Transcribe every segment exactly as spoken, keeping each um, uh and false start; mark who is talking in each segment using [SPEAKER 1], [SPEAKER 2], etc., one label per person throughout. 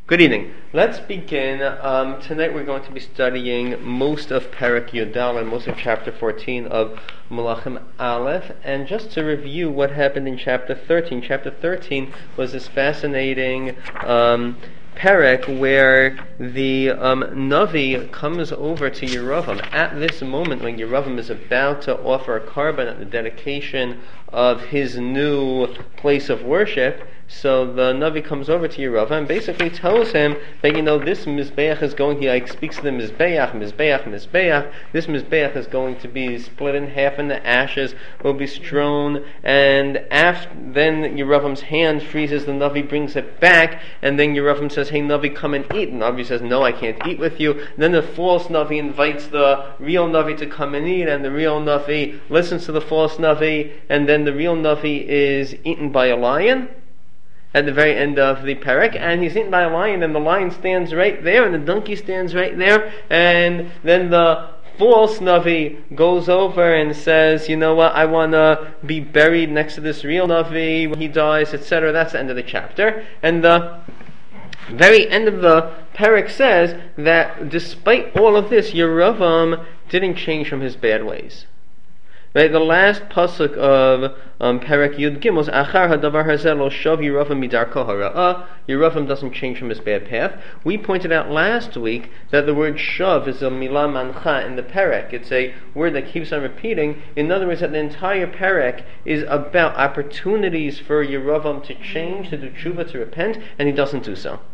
[SPEAKER 1] Good evening. Let's begin. Um, tonight we're going to be studying most of Perek Yudal and most of chapter fourteen of Malachim Aleph. And just to review what happened in chapter thirteen. Chapter thirteen was this fascinating um, Perek where the um, Navi comes over to Yeravam at this moment when Yeravam is about to offer a carbon at the dedication of his new place of worship. So the Navi comes over to Yeravam and basically tells him that, you know, this Mizbeach is going, he like speaks to the Mizbeach, Mizbeach, Mizbeach, this Mizbeach is going to be split in half and the ashes will be strewn, and after, then Yeravam's hand freezes the Navi, brings it back, and then Yeravam says, hey Navi, come and eat. And Navi says, no, I can't eat with you. And then the false Navi invites the real Navi to come and eat, and the real Navi listens to the false Navi, and then the real Navi is eaten by a lion at the very end of the Perek, and he's eaten by a lion, and the lion stands right there, and the donkey stands right there, and then the false Navi goes over and says, you know what, I want to be buried next to this real Navi when he dies, et cetera. That's the end of the chapter. And the very end of the Perek says that despite all of this, Yeravam didn't change from his bad ways. Right, the last pasuk of um, Perek Yud Gimel is Achar hadavar hazel lo shav Yeravam midarko hara'ah. Yeravam doesn't change from his bad path. We pointed out last week that the word shav is a milah mancha in the Perek. It's a word that keeps on repeating. In other words, that the entire Perek is about opportunities for Yeravam to change, to do tshuva, to repent, and he doesn't do so.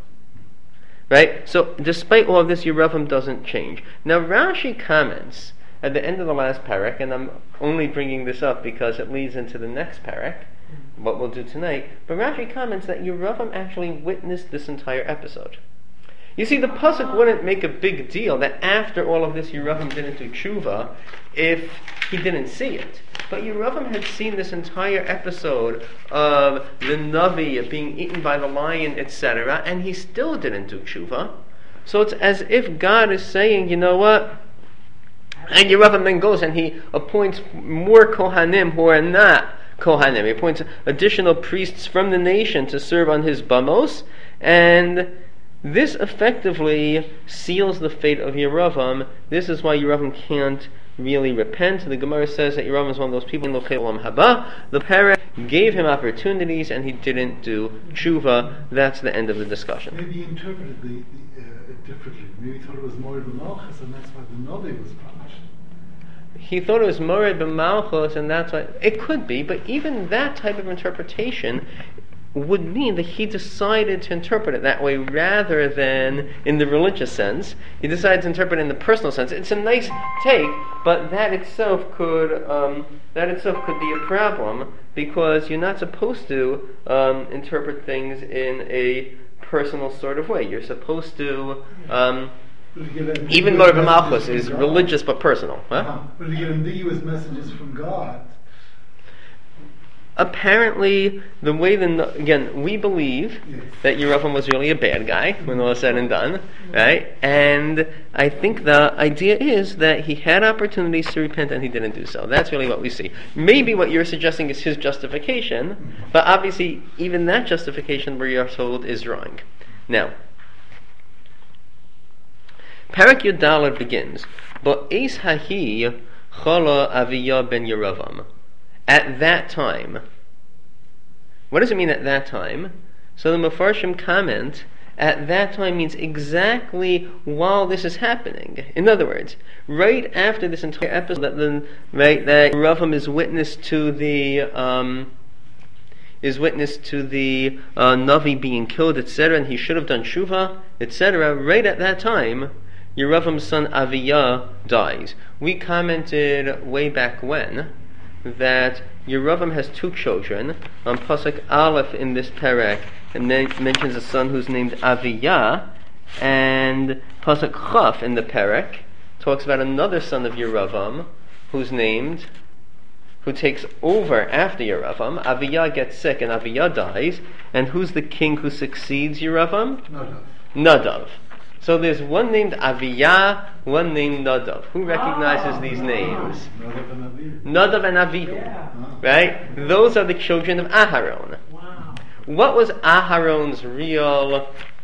[SPEAKER 1] Right? So, despite all of this, Yeravam doesn't change. Now, Rashi comments at the end of the last Perek, and I'm only bringing this up because it leads into the next Perek, what we'll do tonight, but Rashi comments that Yeravam actually witnessed this entire episode. You see, the pasuk wouldn't make a big deal that after all of this Yeravam didn't do tshuva if he didn't see it. But Yeravam had seen this entire episode of the Navi being eaten by the lion, et cetera, and he still didn't do tshuva. So it's as if God is saying, you know what? And Yeravam then goes and he appoints more Kohanim who are not Kohanim. He appoints additional priests from the nation to serve on his bamos, and this effectively seals the fate of Yeravam. This is why Yeravam can't really repent. The Gemara says that Yeravam is one of those people in the Olam Haba. The Perek gave him opportunities and he didn't do tshuva. That's the end of the discussion.
[SPEAKER 2] Maybe he interpreted the, the, uh, it differently. Maybe he thought it was Mored b'Malchus, and that's why the Navi was punished.
[SPEAKER 1] He thought it was Mored b'Malchus, and that's why it could be. But even that type of interpretation would mean that he decided to interpret it that way rather than in the religious sense. He decided to interpret it in the personal sense. It's a nice take, but that itself could um, that itself could be a problem, because you're not supposed to um, interpret things in a personal sort of way. You're supposed to um, even Mored b'Malchus is religious but personal. Huh?
[SPEAKER 2] Uh-huh. But to get ambiguous messages from God.
[SPEAKER 1] Apparently, the way the again we believe
[SPEAKER 2] yes.
[SPEAKER 1] that Yeravam was really a bad guy when all is said and done, right? And I think the idea is that he had opportunities to repent and he didn't do so. That's really what we see. Maybe what you're suggesting is his justification, but obviously even that justification we are told is wrong. Now, Perek Yud begins, "But Eis Hahi Chala Aviyah ben Yeravam." At that time. What does it mean at that time? So the Mefarshim comment, at that time means exactly while this is happening. In other words, right after this entire episode, that the right that Yeravam is witness to the um, is witness to the uh, Navi being killed, et cetera, and he should have done tshuva, et cetera. Right at that time, Yeravam's son Aviyah dies. We commented way back when that Yeravam has two children. On Pasuk Aleph in this Perek, and then mentions a son who's named Aviyah, and Pasuk Chaf in the Perek talks about another son of Yeravam who's named, who takes over after Yeravam. Aviyah gets sick and Aviyah dies, and who's the king who succeeds Yeravam?
[SPEAKER 2] Nadav.
[SPEAKER 1] Nadav. So there's one named Aviyah, one named Nadav. Who recognizes oh, these names?
[SPEAKER 2] Nadav and Avihu.
[SPEAKER 1] Nadav and Avihu. Yeah. Right? Those are the children of Aharon.
[SPEAKER 3] Wow.
[SPEAKER 1] What was Aharon's real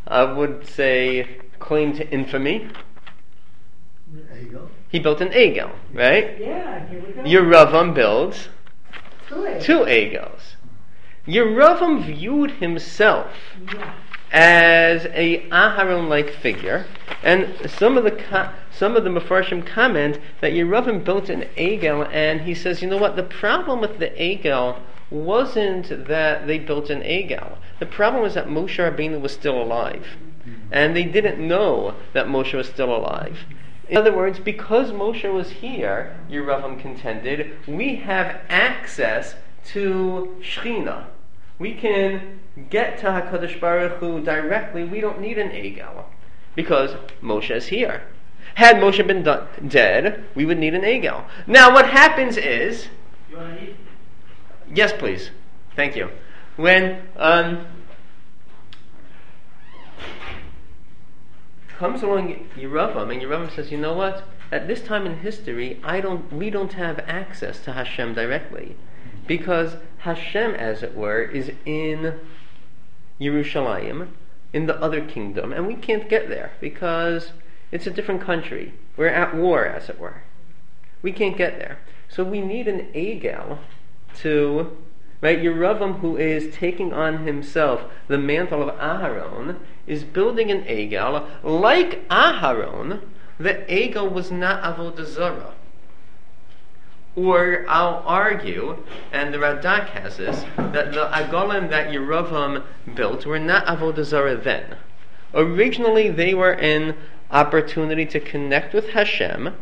[SPEAKER 1] I would say, claim to infamy.
[SPEAKER 2] Egel.
[SPEAKER 1] He built an egel, right?
[SPEAKER 3] Yeah, here we go.
[SPEAKER 1] Yeravam builds
[SPEAKER 3] Two eggs.
[SPEAKER 1] two egels. Yeravam viewed himself
[SPEAKER 3] Yeah.
[SPEAKER 1] as a Aharon-like figure, and some of the co- some of the Mefarshim comment that Yeravam built an egel, and he says, you know what? The problem with the egel wasn't that they built an egel. The problem was that Moshe Rabbeinu was still alive, and they didn't know that Moshe was still alive. In other words, because Moshe was here, Yeravam contended, we have access to Shechina. We can get to HaKadosh Baruch Hu directly. We don't need an egel because Moshe is here. Had Moshe been do- dead, we would need an egel. Now, what happens is,
[SPEAKER 3] You want to eat?
[SPEAKER 1] yes, please, thank you. When um, comes along Yeravam, and Yeravam says, you know what? At this time in history, I don't. We don't have access to Hashem directly. Because Hashem, as it were, is in Yerushalayim, in the other kingdom, and we can't get there because it's a different country. We're at war, as it were. We can't get there. So we need an egel to, right, Yeravam, who is taking on himself the mantle of Aharon, is building an egel. Like Aharon, the egel was not Avodah Zarah. Or I'll argue, and the Radak has this, that the agolim that Yeravam built were not Avodah Zarah then. Originally, they were an opportunity to connect with Hashem,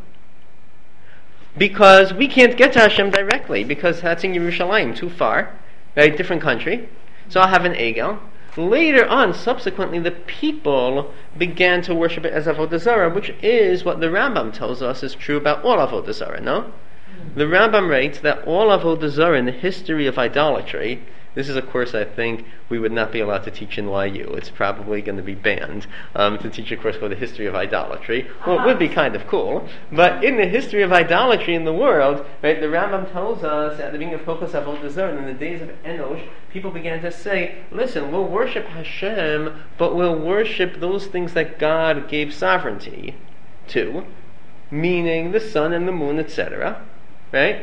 [SPEAKER 1] because we can't get to Hashem directly, because that's in Yerushalayim, too far, right? Different country. So I'll have an egel. Later on, subsequently, the people began to worship it as Avodah Zarah, which is what the Rambam tells us is true about all Avodah Zarah, no? The Rambam writes that all Avodah Zarah in the history of idolatry, this is a course I think we would not be allowed to teach in Y U. It's probably going to be banned um, to teach a course called the history of idolatry. Well, it would be kind of cool, but in the history of idolatry in the world, right, the Rambam tells us at the beginning of Hilchos Avodah Zarah, in the days of Enosh, people began to say, listen, we'll worship Hashem, but we'll worship those things that God gave sovereignty to, meaning the sun and the moon, et cetera. Right?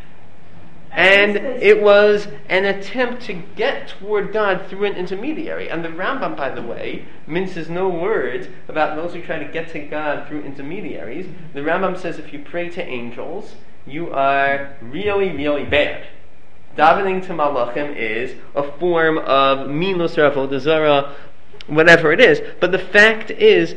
[SPEAKER 1] And it was an attempt to get toward God through an intermediary. And the Rambam, by the way, minces no words about those who try to get to God through intermediaries. The Rambam says if you pray to angels, you are really, really bad. Davening to malachim is a form of minus or avodah zarah, whatever it is. But the fact is,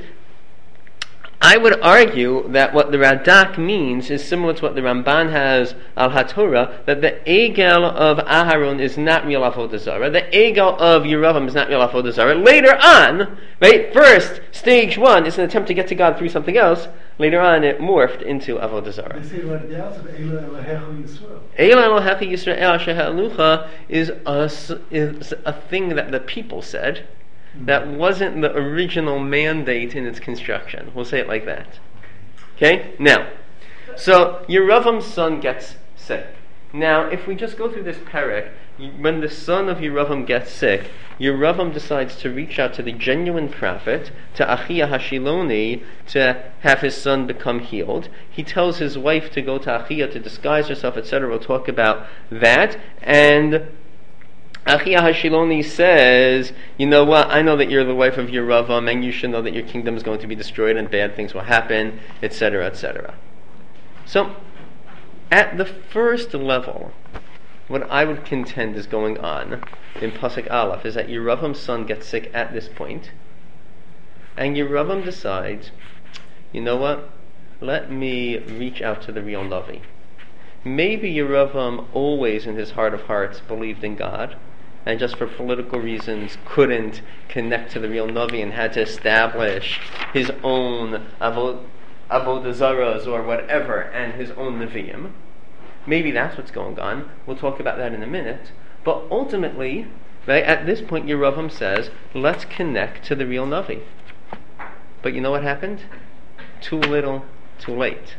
[SPEAKER 1] I would argue that what the Radak means is similar to what the Ramban has al HaTorah, that the egel of Aharon is not real avodah zarah. The egel of Yeravam is not real avodah zarah. Later on, right, first, stage one is an attempt to get to God through something else. Later on, it morphed into avodah zarah.
[SPEAKER 2] They say like the outside, Eila Elohecha Yisrael.
[SPEAKER 1] Eila Elohecha Yisrael Asher Ha'alucha is a, is a thing that the people said. That wasn't the original mandate in its construction. We'll say it like that. Okay? Now, so Yeravam's son gets sick. Now, if we just go through this perek, when the son of Yeravam gets sick, Yeravam decides to reach out to the genuine prophet, to Achia Hashiloni, to have his son become healed. He tells his wife to go to Achia to disguise herself, et cetera. We'll talk about that. And Achia Hashiloni says, you know what, I know that you're the wife of Yeravam, and you should know that your kingdom is going to be destroyed and bad things will happen, et cetera, et cetera. So, at the first level, what I would contend is going on in Pasuk Aleph is that Yeravam's son gets sick at this point, and Yeravam decides, you know what, let me reach out to the real Navi. Maybe Yeravam always in his heart of hearts believed in God, and just for political reasons couldn't connect to the real Navi and had to establish his own avo- avodah zarahs or whatever and his own Nevi'im. Maybe that's what's going on. We'll talk about that in a minute. But ultimately, right, at this point Yeravam says, let's connect to the real Navi. But you know what happened? Too little, too late.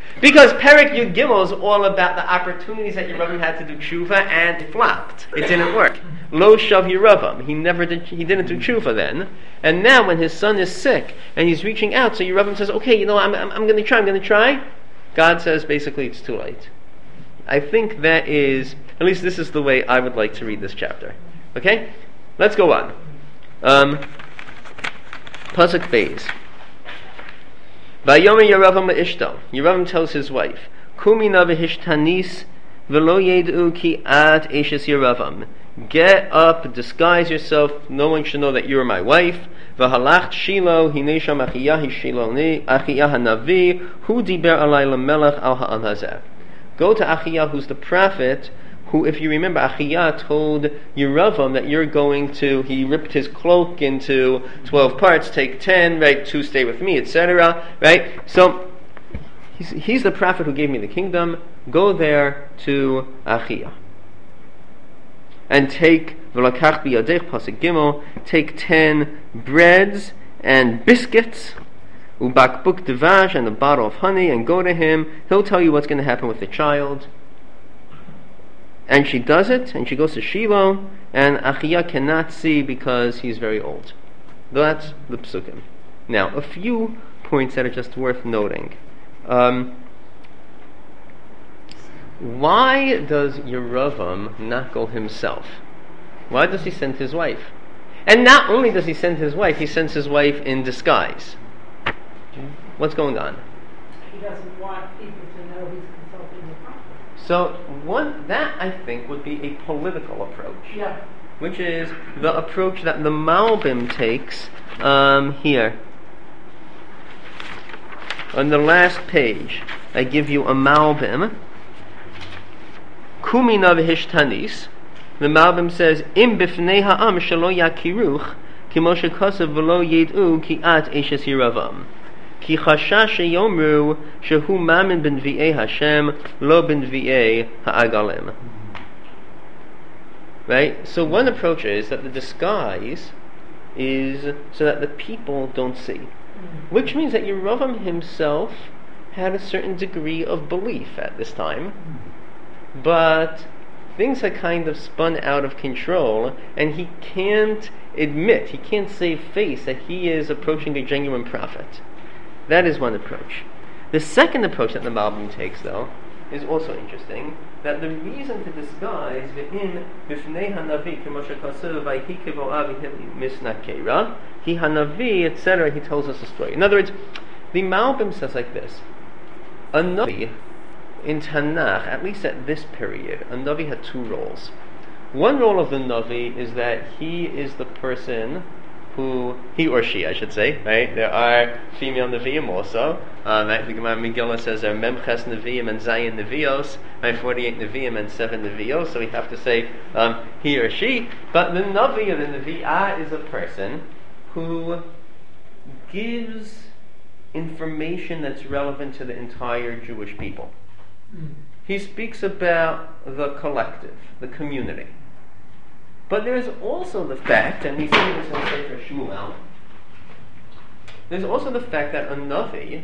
[SPEAKER 1] Because Perek Yud Gimel is all about the opportunities that Yeravam had to do tshuva, and it flopped. It didn't work. Lo shav Yeravam. He never did. He didn't do tshuva then. And now, when his son is sick and he's reaching out, so Yeravam says, "Okay, you know, I'm, I'm, I'm going to try. I'm going to try." God says, basically, it's too late. I think that is, at least this is the way I would like to read this chapter. Okay, let's go on. Um, Pasuk Beis. Vayomer Yeravam le'ishto. Yeravam tells his wife, Kumi na v'hishtanis v'lo yedu ki at eshes Yeravam. Get up, disguise yourself, no one should know that you are my wife. V'halacht Shiloh, hinei sham Achiyah Shiloni, Achiyah hanavi, hu diber alay lemelech al ha'am hazeh. Go to Achiyah, who's the prophet, who, if you remember, Achiyah told Yeravam that you're going to, he ripped his cloak into twelve parts, take ten, right, two stay with me, et cetera, right? So, he's, he's the prophet who gave me the kingdom. Go there to Achiyah. And take, v'lakach biyadech, pasuk gimel, take ten breads and biscuits, ubakbuk devash, and a bottle of honey, and go to him. He'll tell you what's going to happen with the child. And she does it, and she goes to Shiloh, and Achiyah cannot see because he's very old. That's the psukim. Now, a few points that are just worth noting. Um, why does Yeravam not go himself? Why does he send his wife? And not only does he send his wife, he sends his wife in disguise. What's going on?
[SPEAKER 3] He doesn't want people to know he's consulting the prophet.
[SPEAKER 1] So, one, that I think would be a political approach.
[SPEAKER 3] Yeah.
[SPEAKER 1] Which is the approach that the Malbim takes um, here. On the last page, I give you a Malbim. Kumina v'hishtanis. The Malbim says, Im b'fnei ha'am shelo yakiruch, ki Moshe kosev v'lo yed'u ki at eshes Yeravam. Ki chashash sheyomru shehu mamin b'nvi'ei Hashem, lo b'nvi'ei ha'agalim. Right? So one approach is that the disguise is so that the people don't see. Which means that Yeravam himself had a certain degree of belief at this time. But things had kind of spun out of control, and he can't admit, he can't save face that he is approaching a genuine prophet. That is one approach. The second approach that the Malbim takes, though, is also interesting, that the reason to disguise v'im b'fnei hanavi k'moshe kasev v'ayhikev o'avi misnakera he hanavi, et cetera. He tells us a story. In other words, the Malbim says like this: a navi in Tanakh, at least at this period, a navi had two roles. One role of the navi is that he is the person who, he or she, I should say, right? There are female Nevi'im also. Um, right? The Gemara Megillah says there are Memches Nevi'im and Zayin Nevi'os, right? forty-eight Nevi'im and seven Nevi'os, so we have to say um, he or she. But the Navi or the Nevi'ah is a person who gives information that's relevant to the entire Jewish people. Mm. He speaks about the collective, the community. But there's also the fact, and we see this in Sefer Shmuel, there's also the fact that a Navi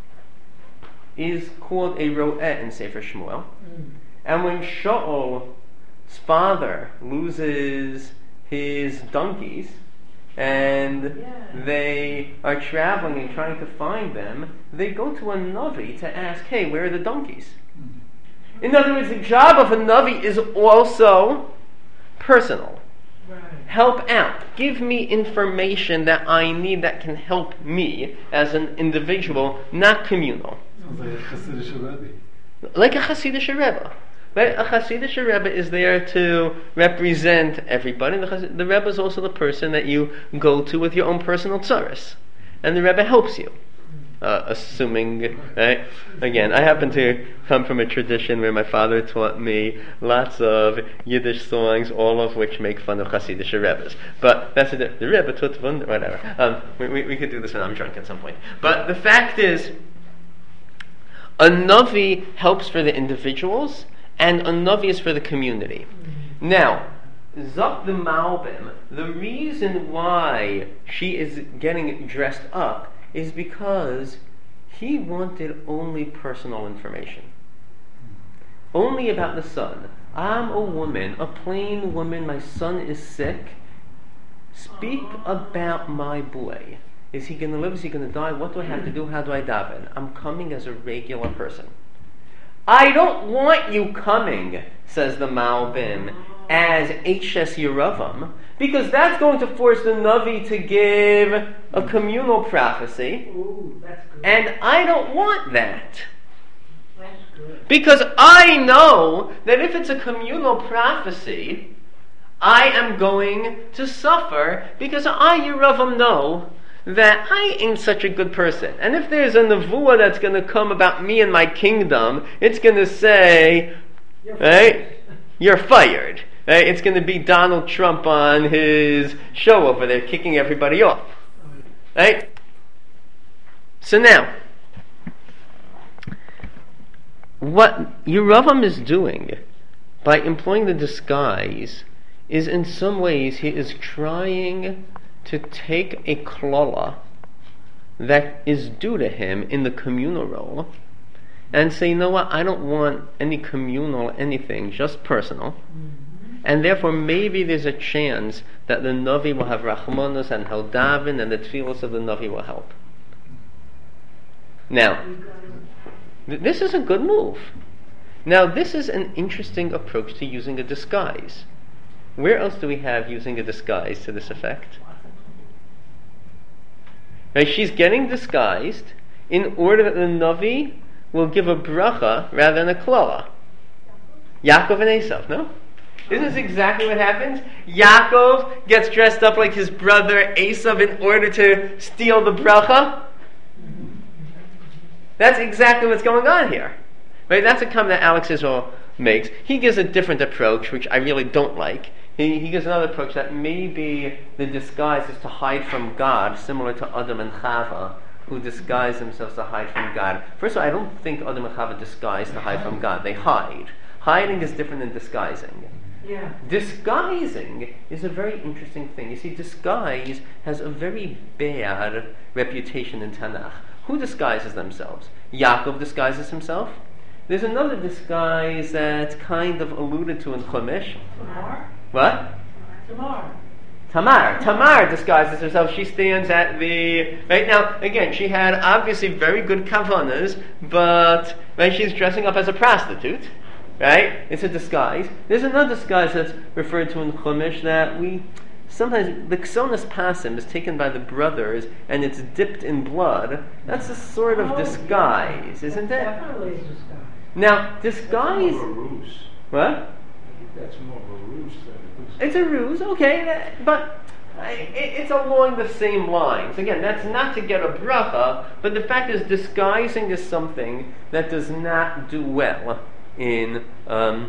[SPEAKER 1] is called a Ro'eh in Sefer Shmuel. Mm. And when Shaul's father loses his donkeys, and yeah. they are traveling and trying to find them, they go to a Navi to ask, hey, where are the donkeys? Mm. In other words, the job of a Navi is also personal. Right. Help out. Give me information that I need that can help me as an individual, not communal.
[SPEAKER 2] Sounds like a Hasidic Rebbe.
[SPEAKER 1] Like a Hasidic Rebbe. Right? A Hasidic Rebbe is there to represent everybody. The, Hasid- the Rebbe is also the person that you go to with your own personal tzaras. And the Rebbe helps you. Uh, assuming, right? Again, I happen to come from a tradition where my father taught me lots of Yiddish songs, all of which make fun of Hasidic Rebbes. But that's a, the Rebbe tut wund, whatever. Um, we, we, we could do this when I'm drunk at some point. But the fact is, a Navi helps for the individuals, and a Navi is for the community. Now, Zok the Malbim, the reason why she is getting dressed up is because He wanted only personal information. Only about the son. I'm a woman, a plain woman, my son is sick. Speak about my boy. Is he going to live? Is he going to die? What do I have to do? How do I daven? I'm coming as a regular person. I don't want you coming, says the Malbim, as Eishes Yeravam, because that's going to force the Navi to give a communal prophecy.
[SPEAKER 3] Ooh, that's good.
[SPEAKER 1] And I don't want that.
[SPEAKER 3] That's good.
[SPEAKER 1] Because I know that if it's a communal prophecy, I am going to suffer, because I, Yeravam, know that I ain't such a good person. And if there's a nevuah that's going to come about me and my kingdom, it's going to say,
[SPEAKER 3] You're
[SPEAKER 1] right,
[SPEAKER 3] fired.
[SPEAKER 1] you're fired. Right? It's going to be Donald Trump on his show over there, kicking everybody off. Right? So now, what Yeravam is doing by employing the disguise is, in some ways, he is trying to take a klala that is due to him in the communal role and say, you know what, I don't want any communal anything, just personal. Mm-hmm. And therefore maybe there's a chance that the Navi will have Rachmanus and Haldavin, and the tefillos of the Navi will help. Now, th- this is a good move. Now, this is an interesting approach to using a disguise. Where else do we have using a disguise to this effect? Right, she's getting disguised in order that the Navi will give a bracha rather than a klala. Yaakov and Esav, no? Isn't this exactly what happens? Yaakov gets dressed up like his brother Esav in order to steal the bracha. That's exactly what's going on here. Right? That's a comment that Alex Israel makes. He gives a different approach, which I really don't like. He, he gives another approach that maybe the disguise is to hide from God, similar to Adam and Chava, who disguise themselves to hide from God. First of all, I don't think Adam and Chava disguise to hide from God. They hide. Hiding is different than disguising.
[SPEAKER 3] Yeah.
[SPEAKER 1] Disguising is a very interesting thing. You see, disguise has a very bad reputation in Tanakh. Who disguises themselves? Yaakov disguises himself. There's another disguise that's kind of alluded to in Chumash.
[SPEAKER 3] Tamar?
[SPEAKER 1] What?
[SPEAKER 3] Tamar.
[SPEAKER 1] Tamar. Tamar disguises herself. She stands at the... Right now, again, she had obviously very good kavanas, but right, she's dressing up as a prostitute. Right? It's a disguise. There's another disguise that's referred to in Chumash that we... Sometimes the Ksonas Pasim is taken by the brothers and it's dipped in blood. That's a sort of
[SPEAKER 3] Oh,
[SPEAKER 1] disguise,
[SPEAKER 3] yeah.
[SPEAKER 1] isn't it?
[SPEAKER 3] Definitely a disguise.
[SPEAKER 1] Now, disguise...
[SPEAKER 4] That's more of a ruse.
[SPEAKER 1] What?
[SPEAKER 4] I think that's more of a ruse than a
[SPEAKER 1] It's a ruse, okay, that, but I- it, it's along the same lines. Again, that's not to get a bracha, but the fact is disguising is something that does not do well in um,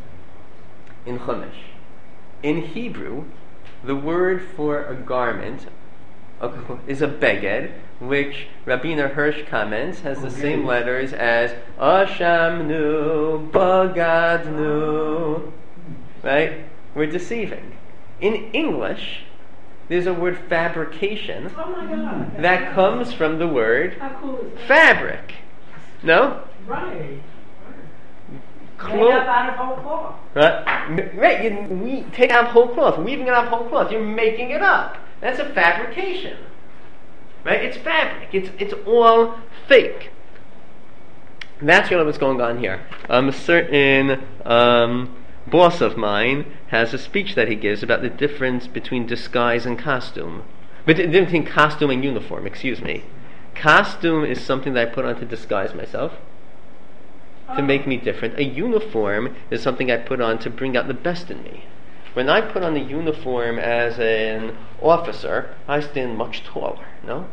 [SPEAKER 1] in Chumash. In Hebrew, the word for a garment a, is a beged, which Rabbeinu Hirsch comments has the same letters as Ashamnu, Bagadnu. Right? We're deceiving. In English, there's a word fabrication
[SPEAKER 3] Oh my God.
[SPEAKER 1] that comes from the word
[SPEAKER 3] How cool is that?
[SPEAKER 1] fabric. No?
[SPEAKER 3] Right.
[SPEAKER 1] Clo-
[SPEAKER 3] Made up out of whole cloth.
[SPEAKER 1] Right? Right, you we take out whole cloth, weaving it out of whole cloth. You're making it up. That's a fabrication. Right? It's fabric. It's it's all fake. That's really what's going on here. Um, a certain um, boss of mine has a speech that he gives about the difference between disguise and costume. But the difference between costume and uniform, excuse me. Costume is something that I put on to disguise myself, to make me different. A uniform is something I put on to bring out the best in me. When I put on a uniform as an officer, I stand much taller, no?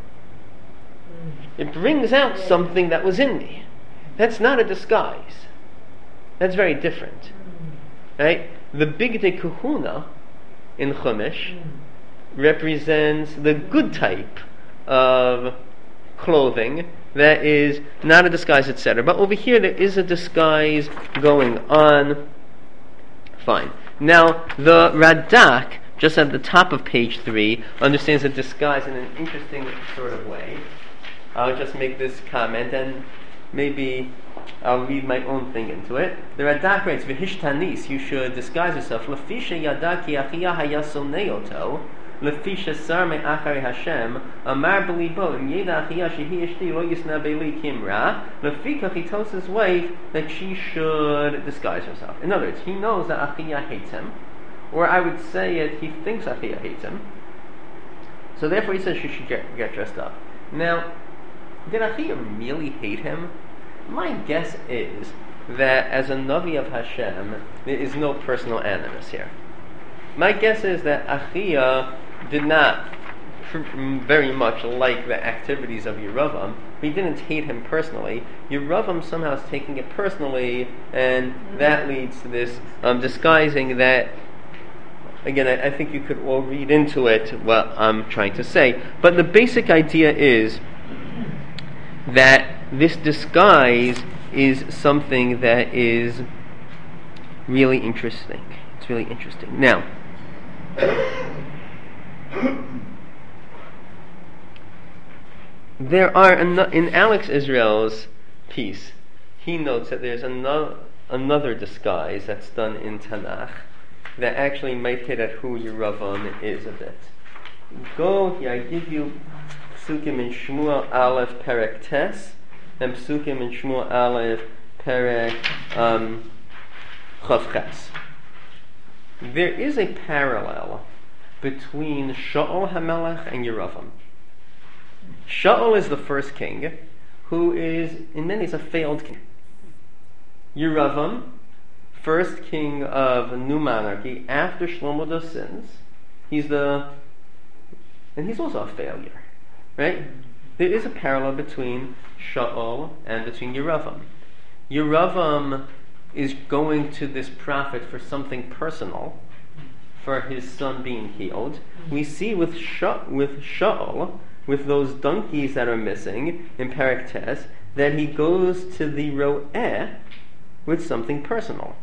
[SPEAKER 1] It brings out something that was in me. That's not a disguise. That's very different. Right? The Bigdei Kahuna in Chumash represents the good type of clothing that is not a disguise, et cetera. But over here there is a disguise going on. Fine. Now, the Radak, just at the top of page three, understands the disguise in an interesting sort of way. I'll just make this comment and maybe I'll read my own thing into it. The Radak writes, "V'hishtanis, you should disguise yourself. Lefisha yada ki achiyah hayasol neoto, lefisha sar me'achari Hashem, amar b'libo im yeda achiyah shehi ishti lo yisna be'li kimra." Lefikach, he tells his wife that she should disguise herself. In other words, he knows that Achiyah hates him, or I would say it, he thinks Achiyah hates him. So therefore, he says she should get, get dressed up. Now, did Achiyah really hate him? My guess is that as a Navi of Hashem, there is no personal animus here. My guess is that Achiyah did not very much like the activities of Yeravam. He didn't hate him personally. Yeravam somehow is taking it personally, and that leads to this um, disguising that, again, I, I think you could all read into it what I'm trying to say. But the basic idea is that this disguise is something that is really interesting. It's really interesting. Now, there are in Alex Israel's piece, he notes that there's another, another disguise that's done in Tanakh that actually might hit at who Yeravam is a bit. Go here, I give you Psukim in Shmuel Aleph Perek Tes, and Psukim in Shmuel Aleph Perek um, Chav Ches. There is a parallel between Shaul HaMelech and Yeravam. Shaul is the first king, who is, in many ways, a failed king. Yeravam, first king of a new monarchy after Shlomo does sins, he's the, and he's also a failure, right? There is a parallel between Shaul and between Yeravam. Yeravam is going to this prophet for something personal, for his son being healed. We see with Sha- with Shaul, with those donkeys that are missing in Perek Tes, that he goes to the Ro'eh with something personal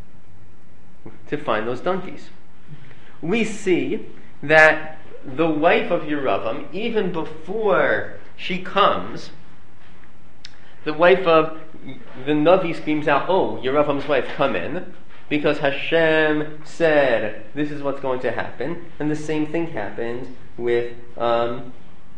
[SPEAKER 1] to find those donkeys. We see that the wife of Yeravam, even before she comes, the wife of the Navi screams out, "Oh, Yeravam's wife, come in," because Hashem said this is what's going to happen. And the same thing happened with um,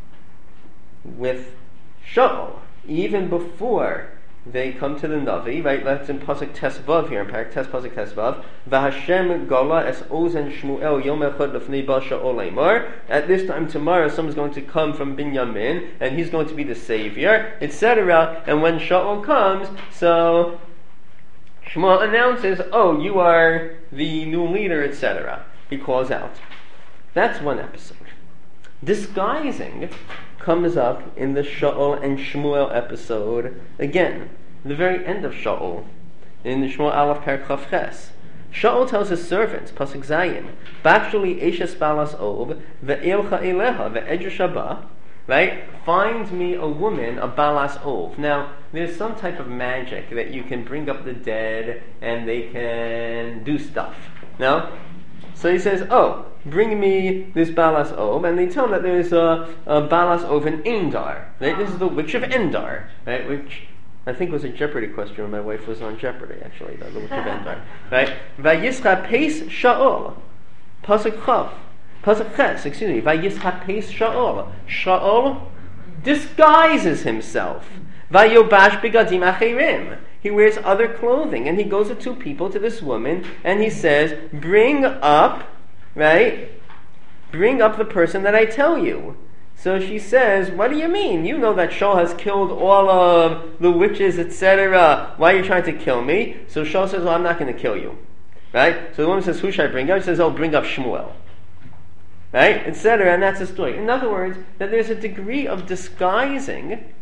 [SPEAKER 1] with Shaul, even before they come to the Navi, right? That's in Pasuk Tesvav here, in Parak Tes Pasuk Tesvav. V'Hashem gala es ozen Shmuel yom echad lefnei ba Shaul leimar. At this time tomorrow, someone's going to come from Binyamin, and he's going to be the savior, et cetera. And when Shaul comes, so Shmuel announces, "Oh, you are the new leader," et cetera. He calls out. That's one episode. Disguising comes up in the Shaul and Shmuel episode again, the very end of Shaul, in the Shmuel Aleph Perek Chav Ches. Shaul tells his servants, Pasuk Zayin, "Bakshuli eshes balas ov ve'elcha eleha ve'edra shaba," right? Find me a woman, a balas ov. Now, there's some type of magic that you can bring up the dead and they can do stuff. No? So he says, "Oh, bring me this Balas Ov," and they tell him that there's a, a Balas Ov in Endar. Right? This is the witch of Endar, right? Which I think was a Jeopardy question when my wife was on Jeopardy, actually, the witch of Endar. Right? Vayischa Peis Shaul, Pasuk Chav, Pasuk Ches, excuse me. Vayischa Peis Shaul. Shaul disguises himself. Vayobash begadim achirim. He wears other clothing, and he goes to two people, to this woman, and he says, "Bring up, right? Bring up the person that I tell you." So she says, "What do you mean? You know that Shaul has killed all of the witches, et cetera. Why are you trying to kill me?" So Shaul says, "Well, I'm not going to kill you." Right? So the woman says, "Who should I bring up?" She says, "Oh, bring up Shmuel." Right? et cetera. And that's the story. In other words, that there's a degree of disguising.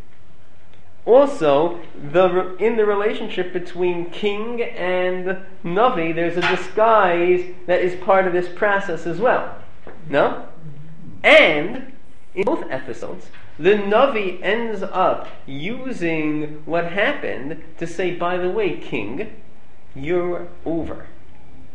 [SPEAKER 1] Also, the in the relationship between king and Navi, there's a disguise that is part of this process as well. No? And in both episodes, the Navi ends up using what happened to say, "By the way, king, you're over."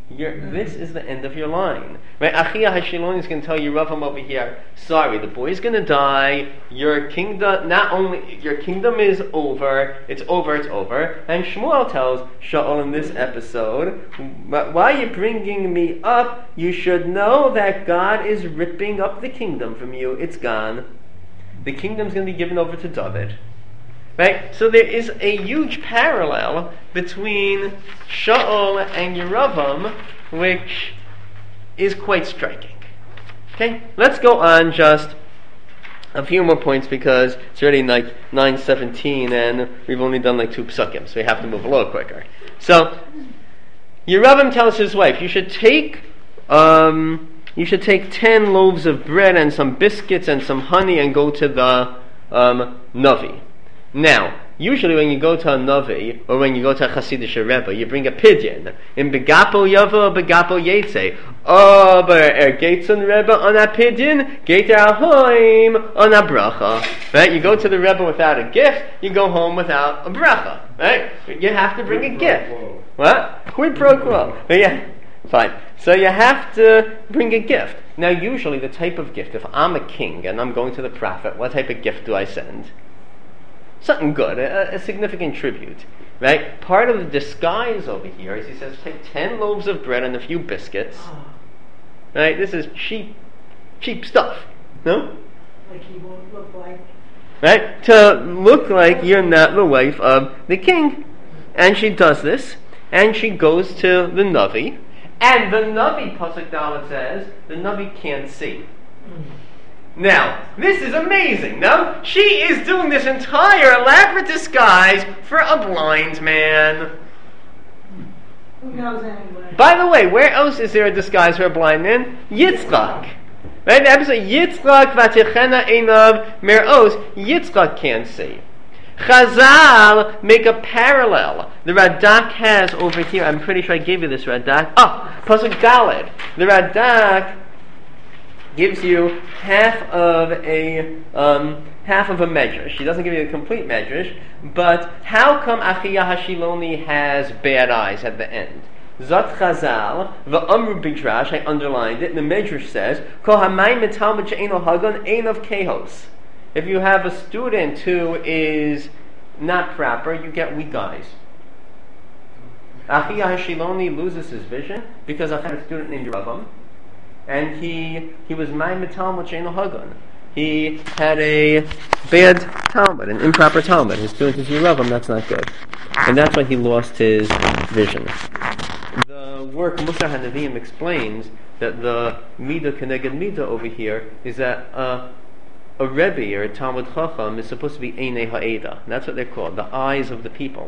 [SPEAKER 1] You're, this is the end of your line. Right? Achia Hashiloni is going to tell Yeravam over here, sorry, the boy's going to die, your kingdom, not only, your kingdom is over, it's over, it's over. And Shmuel tells Shaul in this episode, while you're bringing me up, you should know that God is ripping up the kingdom from you. It's gone. The kingdom's going to be given over to David. Right? So there is a huge parallel between Shaul and Yeravam, which is quite striking. Okay? Let's go on just a few more points because it's already like nine seventeen and we've only done like two psukim, so we have to move a little quicker. So, Yeravam tells his wife, you should take um, you should take ten loaves of bread and some biscuits and some honey and go to the um, Navi. Now, usually when you go to a Navi, or when you go to a Hasidic Rebbe, you bring a pidyon. In Begapo Yavo, Begapo Yetze. Oh, but er Geitzon Rebbe on a pidyon, Geiter Ahoim on a bracha. Right? You go to the Rebbe without a gift, you go home without a bracha. Right? You have to bring a gift. What? Quid pro quo. Yeah. Fine. So you have to bring a gift. Now, usually the type of gift, if I'm a king and I'm going to the prophet, what type of gift do I send? Something good, a, a significant tribute, right? Part of the disguise over here is he says, take ten loaves of bread and a few biscuits, right? This is cheap, cheap stuff, no?
[SPEAKER 3] Like he won't look like...
[SPEAKER 1] Right? To look like you're not the wife of the king. And she does this, and she goes to the Navi, and the Navi, Pasuk Dalet says, the Navi can't see. Now, this is amazing, no? She is doing this entire elaborate disguise for a blind man.
[SPEAKER 3] Who knows anyway?
[SPEAKER 1] By the way, where else is there a disguise for a blind man? Yitzchak. Right? The episode, Yitzchak vatichena einav meros, Yitzchak can't see. Chazal make a parallel. The Radak has over here, I'm pretty sure I gave you this Radak. Ah, oh, Pasuk Dalet. The Radak gives you half of a um, half of a medrash. She doesn't give you the complete medrash, but how come Achia Hashiloni has bad eyes at the end? Zot Chazal, v'amru bidrash, I underlined it, the medrash says, Kol hamayim metalmid she'eno hagon einav kehos. If you have a student who is not proper, you get weak eyes. Achia Hashiloni loses his vision because I had a student named Yeravam, and he he was ma'im Talmud she'eno hagon. He had a bad Talmud, an improper Talmud. His student is Yeravam, that's not good. And that's why he lost his vision. The work Musar HaNevi'im explains that the Midah Keneged Midah over here is that uh, a Rebbe or a Talmud Chacham is supposed to be Einei Ha'eda. That's what they're called, the eyes of the people.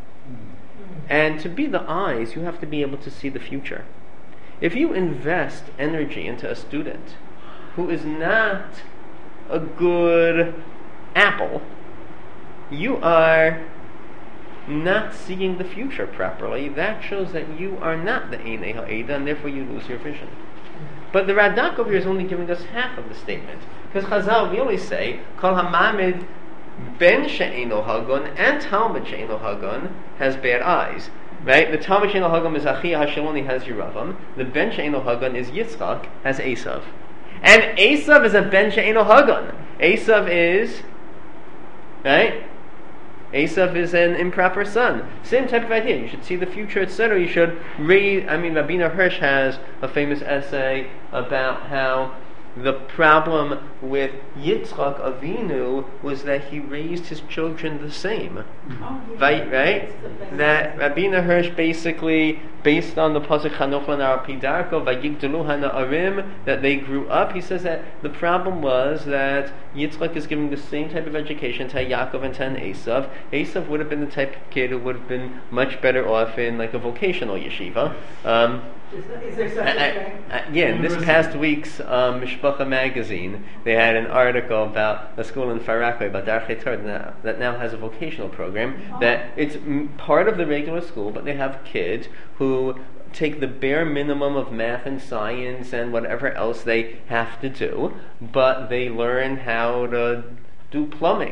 [SPEAKER 1] And to be the eyes, you have to be able to see the future. If you invest energy into a student who is not a good apple, you are not seeing the future properly. That shows that you are not the Einei Ha'eda, and therefore you lose your vision. But the Radak over here is only giving us half of the statement. Because Chazal, we always say, Kol HaMamid Ben She'eno Hagon and Talmud She'eno Hagon has bad eyes. Right? The Talmud She'eno Hagon is Achia Hashiloni, has Yeravam. The Ben She'eno Hagon is Yitzchak, has Esav. And Esav is a Ben She'eno Hagon. Esav is, right? Esav is an improper son. Same type of idea. You should see the future, et cetera. You should read. I mean, Rabbeinu Hirsch has a famous essay about how the problem with Yitzchak Avinu was that he raised his children the same.
[SPEAKER 3] Oh, yeah.
[SPEAKER 1] Right? Right? That Rabbeinu Hirsch basically, based on the pasuk Chanoch Lana Pidarko Vayigdalu Hana'arim, that they grew up. He says that the problem was that Yitzchak is giving the same type of education to Yaakov and to Esav. Esav would have been the type of kid who would have been much better off in like a vocational yeshiva. Um,
[SPEAKER 3] Is, there- is there such
[SPEAKER 1] I-
[SPEAKER 3] a
[SPEAKER 1] I-
[SPEAKER 3] thing?
[SPEAKER 1] I- yeah, in this past week's um, Mishpacha magazine, they had an article about a school in Farakwe, about Darchei Torah, now, that now has a vocational program.
[SPEAKER 3] Oh.
[SPEAKER 1] That it's m- part of the regular school, but they have kids who take the bare minimum of math and science and whatever else they have to do, but they learn how to do plumbing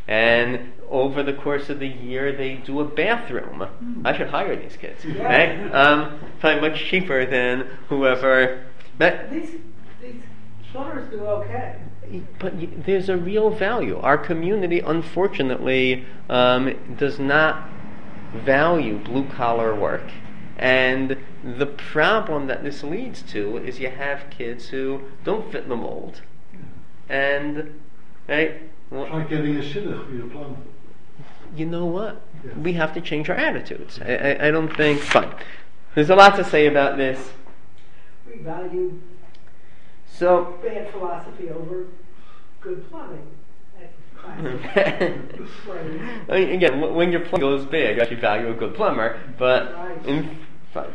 [SPEAKER 1] And over the course of the year, they do a bathroom. I should hire these kids,
[SPEAKER 3] Yeah.
[SPEAKER 1] right? Um, probably much cheaper than whoever. But
[SPEAKER 3] These, these shutters do okay.
[SPEAKER 1] But y- there's a real value. Our community, unfortunately, um, does not value blue-collar work. And the problem that this leads to is you have kids who don't fit the mold. And, right, well,
[SPEAKER 2] Try getting a shidduch for your plant.
[SPEAKER 1] you know what?
[SPEAKER 2] Yes.
[SPEAKER 1] We have to change our attitudes. I, I, I don't think... Fine. There's a lot to say about this.
[SPEAKER 3] We value
[SPEAKER 1] So...
[SPEAKER 3] bad philosophy over good plumbing. That's classic. Right.
[SPEAKER 1] I mean, again, w- when your plumbing goes big, you actually value a good plumber, but
[SPEAKER 3] Right.
[SPEAKER 1] in, fine.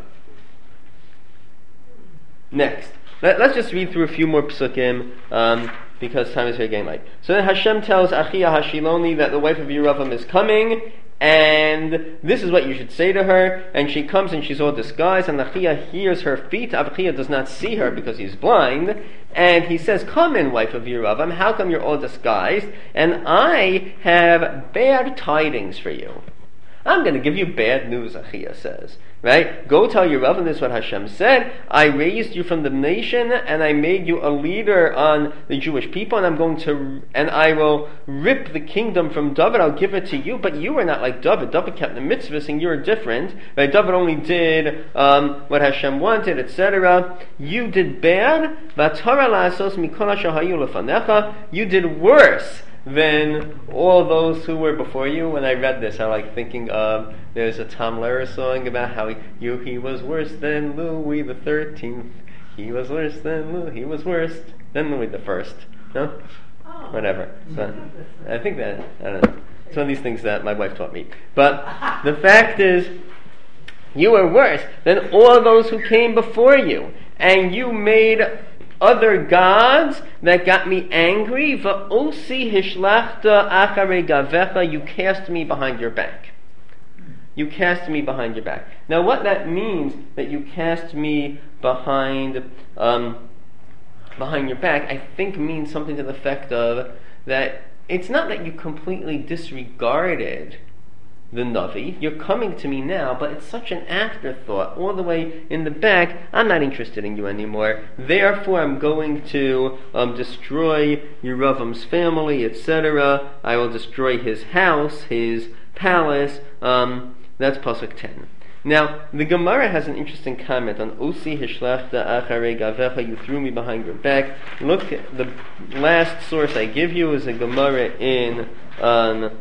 [SPEAKER 1] Next, Let, let's just read through a few more psukim, um, because time is very getting late. So then Hashem tells Achia Hashiloni that the wife of Yeravam is coming, and this is what you should say to her. And she comes and she's all disguised, and Achia hears her feet. Achia does not see her because he's blind. And he says, "Come in, wife of Yeravam, how come you're all disguised? And I have bad tidings for you." I'm going to give you bad news, Achia says. Right? Go tell Yeravam, this is what Hashem said. I raised you from the nation, and I made you a leader on the Jewish people, and I'm going to, and I will rip the kingdom from David. I'll give it to you, but you are not like David. David kept the mitzvahs, and you are different. Right? David only did um, what Hashem wanted, et cetera. You did bad. You did worse than all those who were before you. When I read this, I like thinking of, there's a Tom Lehrer song about how he, you, he was worse than Louis the Thirteenth. He was worse than Louis. He was worse than Louis the First. No,
[SPEAKER 3] Oh.
[SPEAKER 1] whatever. So, I think that I don't know. It's one of these things that my wife taught me. But the fact is, you were worse than all those who came before you, and you made other gods that got me angry. Va'osi hishlachta acharei gavecha. You cast me behind your back. You cast me behind your back. Now, what that means, that you cast me behind um, behind your back, I think means something to the effect of that it's not that you completely disregarded the Navi. You're coming to me now, but it's such an afterthought. All the way in the back, I'm not interested in you anymore. Therefore, I'm going to um, destroy Yeravam's family, et cetera. I will destroy his house, his palace. Um, that's Pasuk ten. Now, the Gemara has an interesting comment on Osi Hishlachta Acharei Gavecha. You threw me behind your back. Look, the last source I give you is a Gemara in um,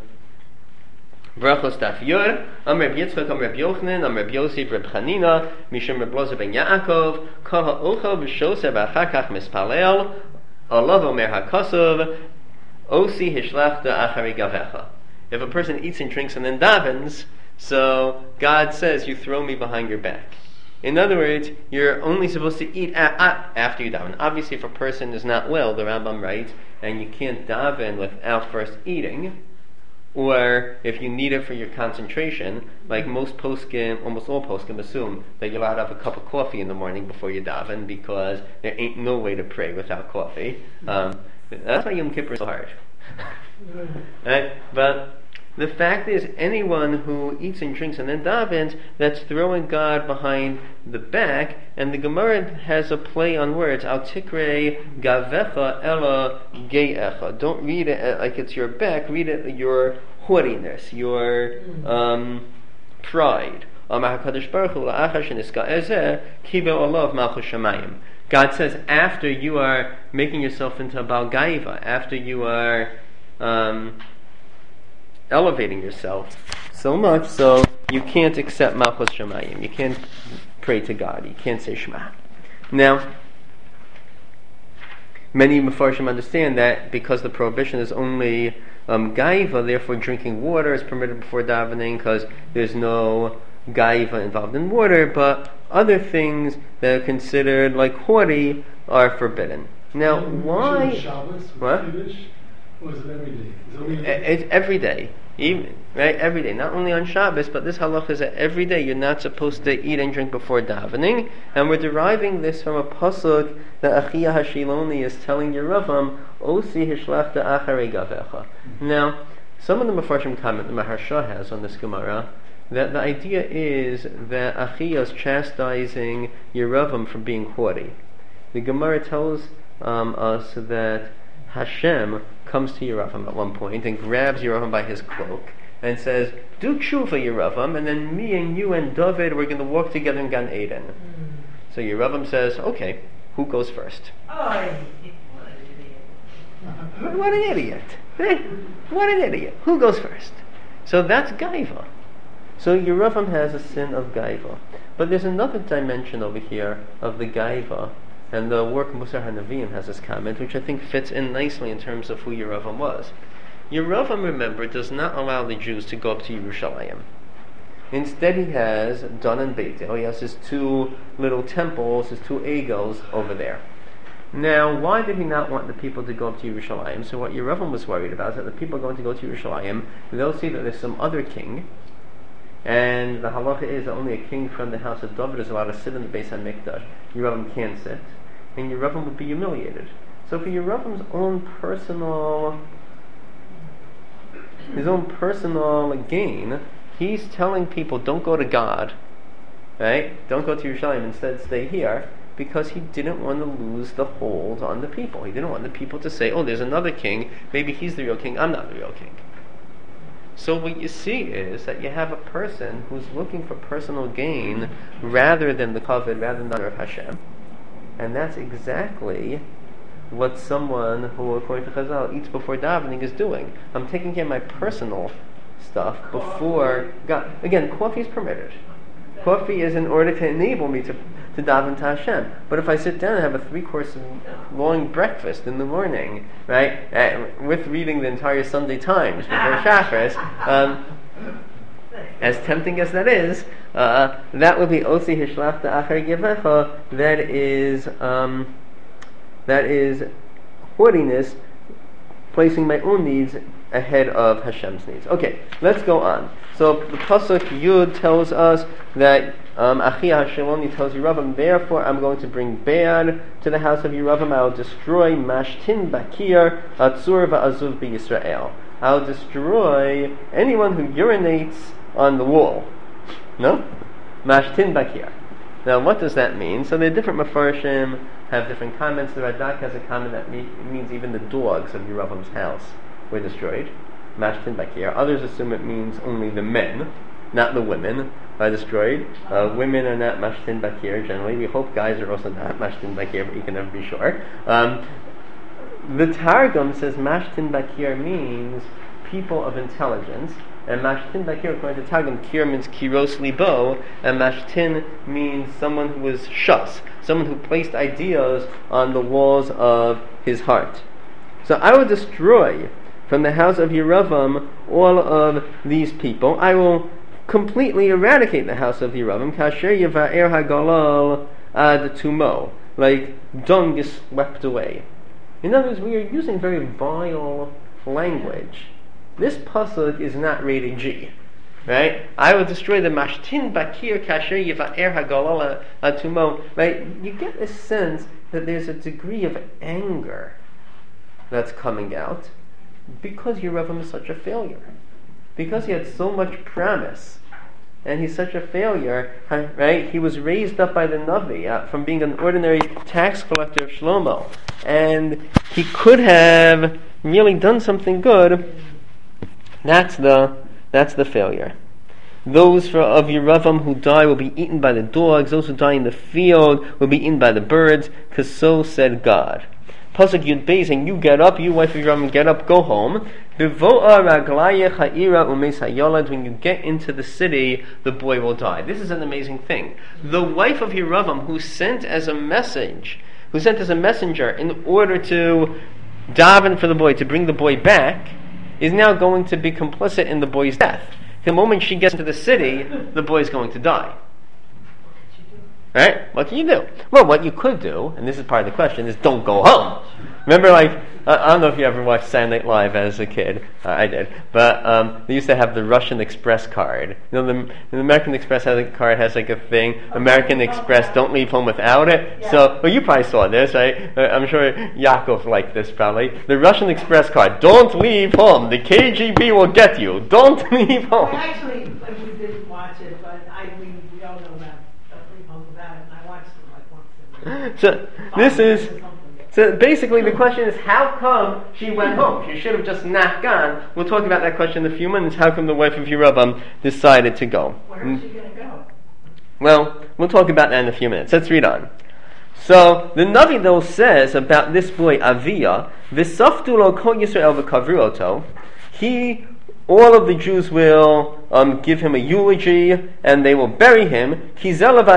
[SPEAKER 1] Brachos Daf Yud. Am Reb Yitzchak, Am Reb Yochanan, Am Reb Yosef, Reb Chanina, Mishum Reb Loza ben Yaakov, Kol ha'ochel b'shoseh v'achar kach mispalel, Olav omer ha'kosov, Osi Hishlachta Acharei Gavecha. If a person eats and drinks and then davens, so God says, you throw me behind your back. In other words, you're only supposed to eat a- a- after you daven. Obviously, if a person is not well, the Rambam writes, and you can't daven without first eating, or if you need it for your concentration, like most poskim, almost all poskim assume that you're allowed to have a cup of coffee in the morning before you daven, because there ain't no way to pray without coffee. Um, that's why Yom Kippur is so hard. Right? But the fact is, anyone who eats and drinks and then davens, that's throwing God behind the back. And the Gemara has a play on words. Al tikre gavecha ela geecha. Don't read it like it's your back. Read it your haughtiness, your um, pride. God says, after you are making yourself into a Baal Gaiva, after you are um, elevating yourself so much so you can't accept Malchus Shemayim, you can't pray to God, you can't say Shema. Now, many Mefarshim understand that because the prohibition is only um, Gaiva, therefore drinking water is permitted before davening because there's no Gaiva involved in water, but other things that are considered like haughty are forbidden. Now, why?
[SPEAKER 2] Shabbos,
[SPEAKER 1] What?
[SPEAKER 2] Kiddush, or is it every day? Is it only
[SPEAKER 1] It's every day, even right, every day. Not only on Shabbos, but this halach is that every day you're not supposed to eat and drink before davening. And we're deriving this from a pasuk that Achia Hashiloni is telling Yeravam, "Osi hishlachta acharei gavecha." Now, Some of the Mefarshim comment, the Maharsha has on this Gemara, that the idea is that Achia is chastising Yeravam for being haughty. The Gemara tells um, us that Hashem comes to Yeravam at one point and grabs Yeravam by his cloak and says, "Do tshuva, Yeravam, and then me and you and David, we're going to walk together in Gan Eden." Mm. So Yeravam says, "Okay, who goes first?"
[SPEAKER 3] Oh,
[SPEAKER 1] What an idiot! What an idiot! Who goes first? So that's Gaiva. So Yeravam has a sin of Gaiva. But there's another dimension over here of the Gaiva, and the work Musar HaNevi'im has this comment, which I think fits in nicely in terms of who Yeravam was. Yeravam, remember, does not allow the Jews to go up to Yerushalayim. Instead, he has Dan and Beit El. He has his two little temples, his two egos over there. Now, why did he not want the people to go up to Yerushalayim? So what Yeravam was worried about is that the people going to go to Yerushalayim, they'll see that there's some other king, and the halacha is that only a king from the house of David is allowed to sit in the Beis HaMikdash. Yeravam can't sit, and Yeravam would be humiliated. So for Yeravam's own personal, his own personal gain, he's telling people, don't go to God, right? Don't go to Yerushalayim, instead stay here, because he didn't want to lose the hold on the people. He didn't want the people to say, oh, there's another king, maybe he's the real king, I'm not the real king. So what you see is that you have a person who's looking for personal gain rather than the kavod, rather than the honor of Hashem. And that's exactly what someone who, according to Chazal, eats before davening is doing. I'm taking care of my personal stuff before God. Again, coffee is permitted. Coffee is in order to enable me to, to daven to Hashem. But if I sit down and have a three-course long breakfast in the morning, right, uh, with reading the entire Sunday Times before Shacharis, um, as tempting as that is, uh, that would be Osi Hishlachta Achar Gevecha. That is, um, that is haughtiness, placing my own needs ahead of Hashem's needs. Okay, let's go on. So the pasuk Yud tells us that um, Achia Hasheloni tells Yeravam, therefore I'm going to bring bad to the house of Yeravam. I'll destroy Mashtin Bakir Atzur Va'azuv B'Yisrael. I'll destroy anyone who urinates on the wall. No? Mashtin Bakir. Now what does that mean? So the different Mefarshim have different comments. The Radak has a comment that me- means even the dogs of Yeravam's house were destroyed. Mashtin Bakir. Others assume it means only the men, not the women, are destroyed. Uh, women are not Mashtin Bakir generally. We hope guys are also not Mashtin Bakir, but you can never be sure. Um, the Targum says Mashtin Bakir means people of intelligence, and Mashtin Bakir, according to Targum, Kir means Kiros Libo, and Mashtin means someone who was shus, someone who placed ideas on the walls of his heart. So I will destroy from the house of Yeravam all of these people. I will completely eradicate the house of Yeravam. Kasher Yeva'er HaGalal Ad Tumo. Like dung is swept away. In other words, we are using very vile language. This pasuk is not rated G. Right? I will destroy the Mashtin Bakir Kasher Yeva'er HaGalal Ad Tumo. Right? You get a sense that there's a degree of anger that's coming out because Yeravam is such a failure, because he had so much promise and he's such a failure, right? He was raised up by the Navi uh, from being an ordinary tax collector of Shlomo, and he could have really done something good. That's the that's the failure. Those for, of Yeravam who die will be eaten by the dogs. Those who die in the field will be eaten by the birds, because so said God. Pasuk Yud Beis, and you get up, you wife of Yeravam, get up, go home. Bevoa raglaye cha'ira umes hayolad. When you get into the city, the boy will die. This is an amazing thing. The wife of Yeravam, who sent as a message, who sent as a messenger in order to daven for the boy, to bring the boy back, is now going to be complicit in the boy's death. The moment she gets into the city, the boy is going to die. Right? What can you do? Well, what you could do, and this is part of the question, is don't go home. Remember, like, I, I don't know if you ever watched Saturday Night Live as a kid. Uh, I did. But um, they used to have the Russian Express card. You know, the, the American Express has a card, has like a thing, American Express, don't leave home without it.
[SPEAKER 3] Yeah.
[SPEAKER 1] So, well, you probably saw this, right? Uh, I'm sure Yaakov liked this probably. The Russian Express card, don't leave home. The K G B will get you. Don't leave home.
[SPEAKER 3] Well, actually, when we didn't watch it, but I mean, we all know about Don't Home about it, and I watched it like once a week.
[SPEAKER 1] So, this is... So basically the question is, how come she went home? She should have just not gone. We'll talk about that question in a few minutes. How come the wife of Yeravam decided to go?
[SPEAKER 3] Where is she going to go?
[SPEAKER 1] Well, we'll talk about that in a few minutes. Let's read on. So the Navi though says about this boy Aviyah, V'saftu lo kol Yisrael v'kavru oto. He, all of the Jews will um, give him a eulogy and they will bury him. He's the only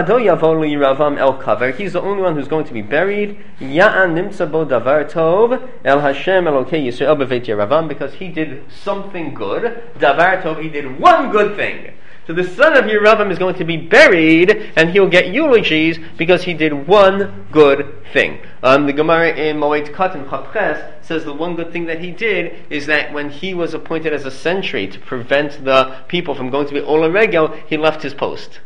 [SPEAKER 1] one who's going to be buried. Ya'an nimtza bo davar tov el Hashem Elokei Yisrael b'veit Yeravam, because he did something good. Davar tov, he did one good thing. So the son of Yeravam is going to be buried, and he'll get eulogies because he did one good thing. Um, the Gemara in Moed Katan Chapches says the one good thing that he did is that when he was appointed as a sentry to prevent the people from going to be Ola Regel, he left his post.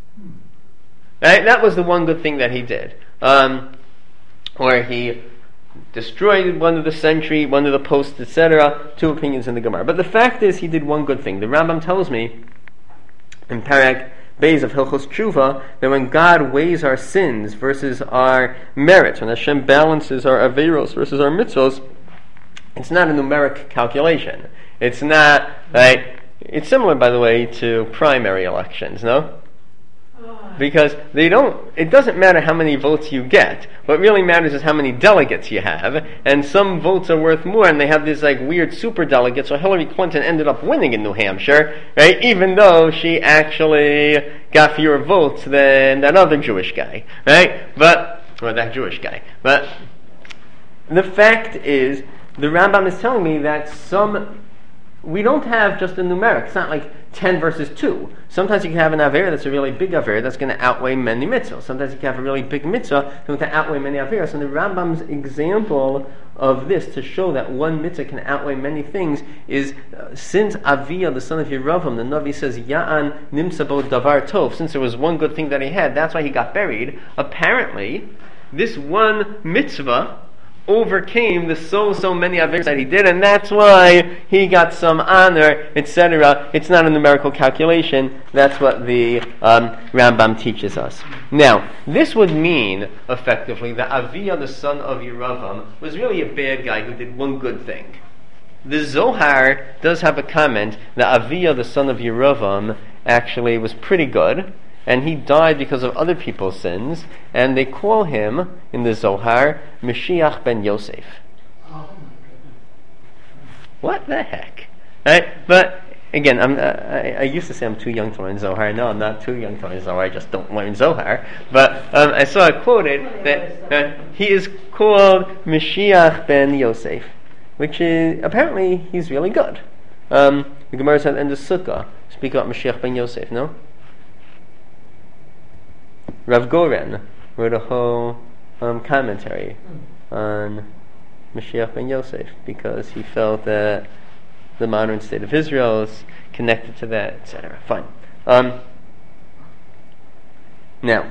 [SPEAKER 1] Right? That was the one good thing that he did. Um, or he destroyed one of the sentry, one of the posts, et cetera. Two opinions in the Gemara. But the fact is, he did one good thing. The Rambam tells me in Parak Beis of Hilchos Tshuva that when God weighs our sins versus our merits, when Hashem balances our averos versus our mitzvos, it's not a numeric calculation. It's not like, it's similar, by the way, to primary elections, no? Because they don't, it doesn't matter how many votes you get. What really matters is how many delegates you have. And some votes are worth more, and they have this like weird super delegates. So Hillary Clinton ended up winning in New Hampshire, right? Even though she actually got fewer votes than that other Jewish guy, right? But, or that Jewish guy. But the fact is, the Rambam is telling me that some, we don't have just a numeric. It's not like ten versus two. Sometimes you can have an aver that's a really big aver that's going to outweigh many mitzvahs. Sometimes you can have a really big mitzvah that's going to outweigh many averos. And the Rambam's example of this to show that one mitzvah can outweigh many things is uh, since Aviyah, the son of Yeravam, the Navi says, Ya'an nimsa bo davar tov, since there was one good thing that he had, that's why he got buried. Apparently, this one mitzvah overcame the so so many averos that he did, and that's why he got some honor, et cetera. It's not a numerical calculation. That's what the um, Rambam teaches us. Now, this would mean effectively that Aviyah, the son of Yeravam, was really a bad guy who did one good thing. The Zohar does have a comment that Aviyah, the son of Yeravam, actually was pretty good, and he died because of other people's sins, and they call him, in the Zohar, Mashiach ben Yosef. What the heck? Right? But, again, I'm, uh, I, I used to say I'm too young to learn Zohar. No, I'm not too young to learn Zohar, I just don't learn Zohar. But um, I saw it quoted that uh, he is called Mashiach ben Yosef, which is, apparently, he's really good. Um, the Gemara said in the Sukkah, speak about Mashiach ben Yosef, no? Rav Goren wrote a whole um, commentary on Mashiach ben Yosef because he felt that the modern state of Israel is connected to that, et cetera. Fine. Um, now,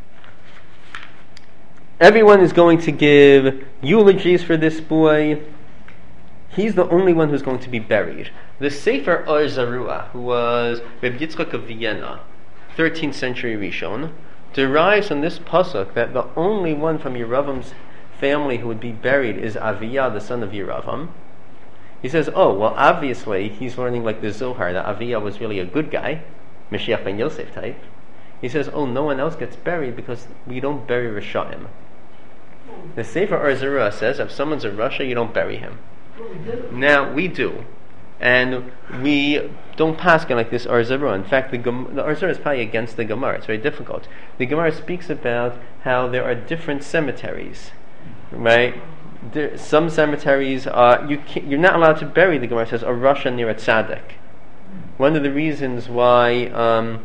[SPEAKER 1] everyone is going to give eulogies for this boy. He's the only one who's going to be buried. The Sefer Or Zarua, who was Reb Yitzchak of Vienna, thirteenth century Rishon, derives from this pasuk that the only one from Yeravam's family who would be buried is Aviyah, the son of Yeravam. He says, oh, well, obviously, he's learning like the Zohar, that Aviyah was really a good guy, Mashiach ben Yosef type. He says, oh, no one else gets buried because we don't bury Rishayim. The Sefer Or Zarua says, if someone's a Rasha, you don't bury him. Now, we do. And we don't pass like this Or Zarua. In fact, the, Gem- the Or Zarua is probably against the Gemara. It's very difficult. The Gemara speaks about how there are different cemeteries, right? There, some cemeteries are you can't, you're not allowed to bury. The Gemara says a Rasha near a tzaddik. One of the reasons why um,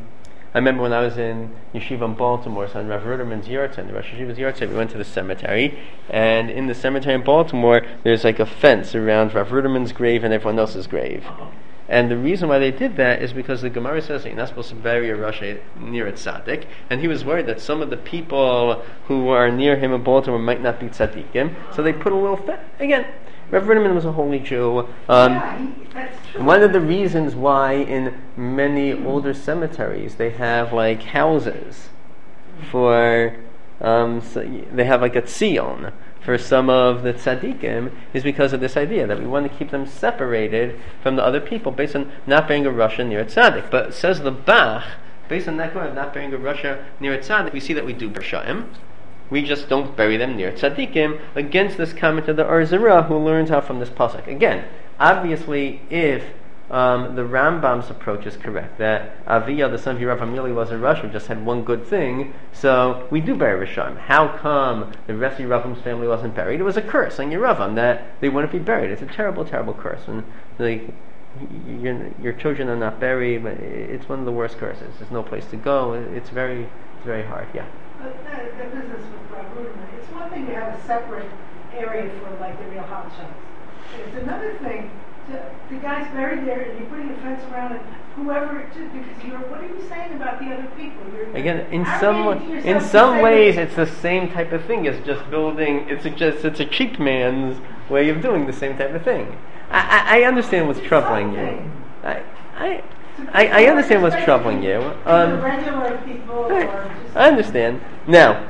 [SPEAKER 1] I remember when I was in Yeshiva in Baltimore, so on Rav Ruderman's Yurtzeit, the Rosh Yeshiva's Yurtzeit, we went to the cemetery, and in the cemetery in Baltimore, there's like a fence around Rav Ruderman's grave and everyone else's grave. And the reason why they did that is because the Gemara says that you're not supposed to bury a Rasha near a tzaddik, and he was worried that some of the people who are near him in Baltimore might not be tzaddikim, so they put a little fence. Again, Rav Ruderman was a holy Jew. Um,
[SPEAKER 3] yeah, he, that's true.
[SPEAKER 1] One of the reasons why in many older cemeteries they have like houses for, um, so they have like a tzion for some of the tzaddikim is because of this idea that we want to keep them separated from the other people based on not bearing a Rasha near a tzaddik. But says the Bach, based on that of not bearing a Rasha near a tzaddik, we see that we do b'sha'im. We just don't bury them near tzaddikim, against this comment of the Or Zarah, who learns out from this pasuk. Again, obviously, if um, the Rambam's approach is correct, that Aviyah, the son of Yeravam, really was a Rasha, just had one good thing, so we do bury Rishon. How come the rest of Yeravam's family wasn't buried? It was a curse on Yeravam that they wouldn't be buried. It's a terrible, terrible curse. And like, your, your children are not buried, but it's one of the worst curses. There's no place to go. It's very, it's very hard. Yeah.
[SPEAKER 3] But uh, the business with Rav Ruderman, it's one thing to have a separate area for like the real hot shots. It's another thing to, the guy's buried there and you're putting a fence around it, whoever, just because you're, what are you saying about the other people? You're,
[SPEAKER 1] Again, in
[SPEAKER 3] how
[SPEAKER 1] some
[SPEAKER 3] are you
[SPEAKER 1] in some ways, it's the same type of thing. It's just building. It's a, just it's a cheap man's way of doing the same type of thing. I, I, I understand what's troubling you. I I. I, I understand what's troubling you. Um,
[SPEAKER 3] regular people or just
[SPEAKER 1] I understand. Now,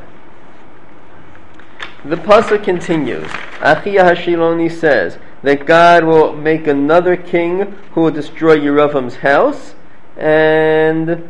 [SPEAKER 1] the pasuk continues. Achia Hashiloni says that God will make another king who will destroy Yeravam's house, and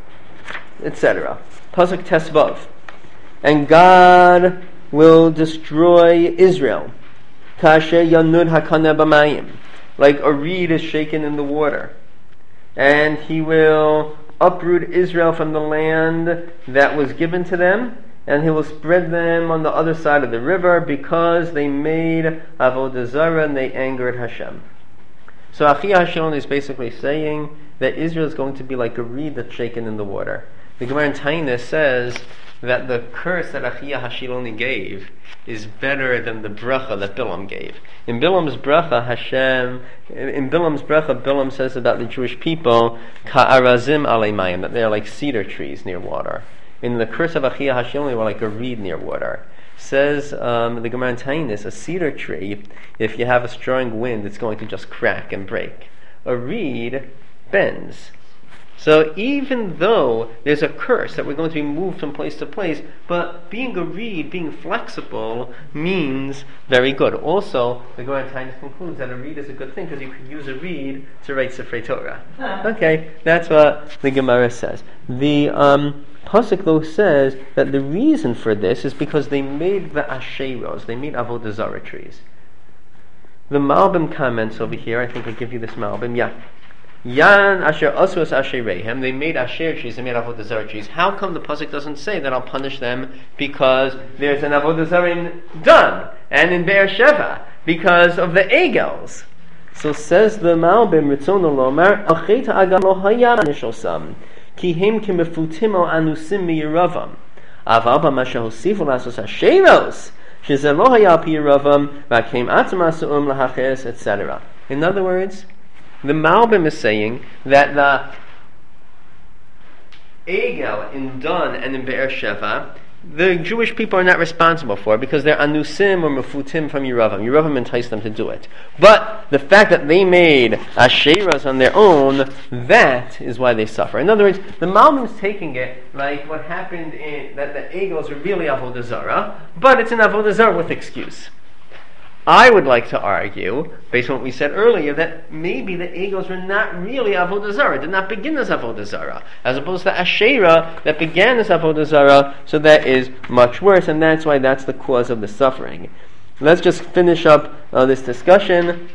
[SPEAKER 1] et cetera. Pasuk Tesvav. And God will destroy Israel. Kasher Yanud Hakana B'mayim. Like a reed is shaken in the water. And he will uproot Israel from the land that was given to them, and he will spread them on the other side of the river because they made Avodah Zarah and they angered Hashem. So Achia Hashilon is basically saying that Israel is going to be like a reed that's shaken in the water. The Gemara in Tainus says that the curse that Achia Hashiloni gave is better than the bracha that Bilam gave. In Bilam's bracha, Hashem, in Bilam's bracha, Bilam says about the Jewish people, Ka'arazim alei mayim, that they are like cedar trees near water. In the curse of Achia Hashiloni, they were like a reed near water. Says um, the Gemara in Tainus, a cedar tree, if you have a strong wind, it's going to just crack and break. A reed bends. So even though there's a curse that we're going to be moved from place to place, but being a reed, being flexible, means very good. Also, the Gemara Tainus concludes that a reed is a good thing because you could use a reed to write Sifrei Torah. Okay, that's what the Gemara says. The um, Pasuk though says that the reason for this is because they made the Asheros, they made Avodah Zarah trees. The Malbim comments over here, I think I give you this Malbim, yeah. Yan asher asus asherehem, they made asher trees, they made avodah zarah trees. How come the pasuk doesn't say that I'll punish them because there's an avodah zarah in Dan and in Be'er Sheva because of the egels? So says the Malbim Ritzon Lomar, Acheta agam lo haya nishosam, ki hem kemefutim al anusim miyiravam, aval b'masha hosifu lasos asheros, shezel lo haya pi yiravam, v'akem atzam asu'um lahaches, et cetera. In other words, the Malbim is saying that the Egel in Dan and in Be'er Sheva, the Jewish people are not responsible for because they're anusim or mefutim from Yeravam. Yeravam enticed them to do it. But the fact that they made asheras on their own, that is why they suffer. In other words, the Malbim is taking it like what happened in that the Egels are really avodah zarah, but it's an avodah zarah with excuse. I would like to argue, based on what we said earlier, that maybe the egos were not really avodah zarah, did not begin as avodah zarah, as opposed to Asherah that began as avodah zarah. So that is much worse, and that's why that's the cause of the suffering. Let's just finish up uh, this discussion.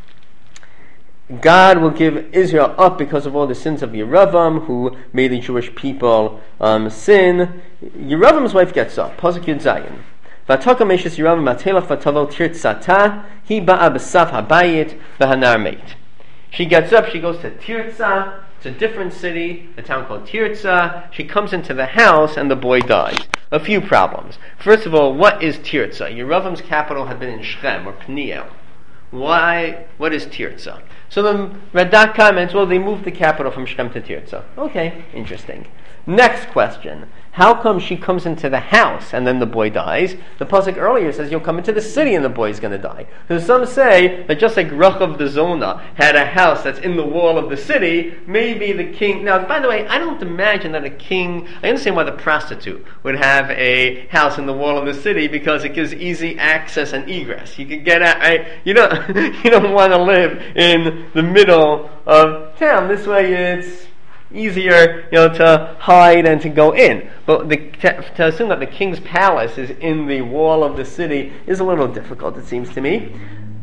[SPEAKER 1] God will give Israel up because of all the sins of Yeravam, who made the Jewish people um, sin. Yeravam's wife gets up. Pasuk Yud Zayin. Vataka meshes Yeravam matelach vatavo tirtzata hi ba'a b'saf habayit v'hanar meit. She gets up, she goes to Tirtza, It's a different city, a town called Tirzah. She comes into the house and the boy dies. A few problems. First of all, what is Tirzah? Yeravam's capital had been in Shechem or Peniel. Why? What is Tirzah? So the Radak comments, well, they moved the capital from Shechem to Tirzah. Okay, interesting. Next question. How come she comes into the house and then the boy dies? The pasuk earlier says you'll come into the city and the boy's going to die. So some say that just like Rachav the Zona had a house that's in the wall of the city, maybe the king... Now, by the way, I don't imagine that a king... I understand why the prostitute would have a house in the wall of the city, because it gives easy access and egress. You can get out... Right? You don't, you don't want to live in the middle of town. This way it's easier, you know, to hide and to go in. But the, to, to assume that the king's palace is in the wall of the city is a little difficult, it seems to me.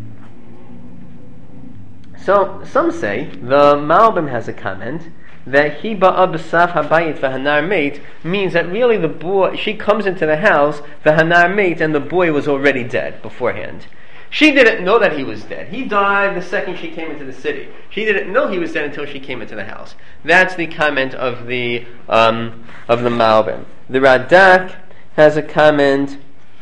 [SPEAKER 1] So some say, the Malbim has a comment, that he ba'a b'saf habayit v'hanar meit means that really the boy, she comes into the house, v'hanar meit, and the boy was already dead beforehand. She didn't know that he was dead. He died the second she came into the city. She didn't know he was dead until she came into the house. That's the comment of the um, of the Malbim. The Radak has a comment